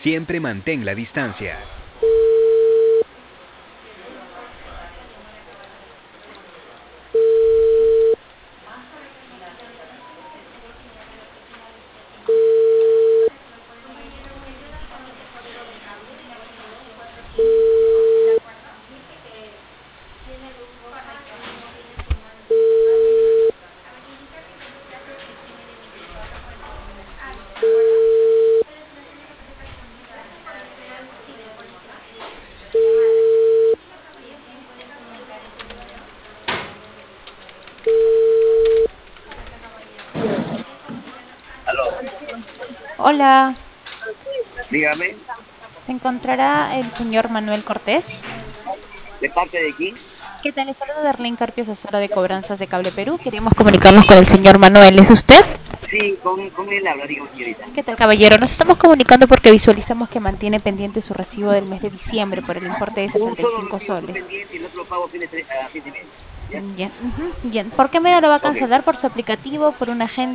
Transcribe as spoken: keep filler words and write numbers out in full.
Siempre mantén la distancia. Aló, Hola, dígame, ¿se encontrará el señor Manuel Cortés? ¿de parte de quién? ¿Qué tal? Les saludo de Arlene Carpio, asesora de cobranzas de Cable Perú. Queríamos comunicarnos con el señor Manuel. ¿Es usted? Sí, con, con él habla, dígame, señorita. ¿Qué tal, caballero? Nos estamos comunicando porque visualizamos que mantiene pendiente su recibo del mes de diciembre por el importe de Un sesenta y solo cinco recibo estoy soles. pendiente y el otro pago a fin de, tre- a fin de mes. ¿Ya? Bien, ujú, bien. ¿Por qué medio lo va a Ok. cancelar? ¿Por su aplicativo? ¿Por una agenda?